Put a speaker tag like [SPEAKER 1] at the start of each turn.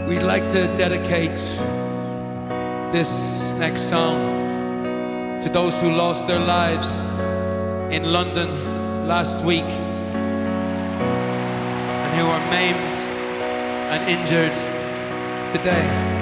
[SPEAKER 1] We'd like to dedicate this next song to those who lost their lives in London last week and who are maimed and injured today.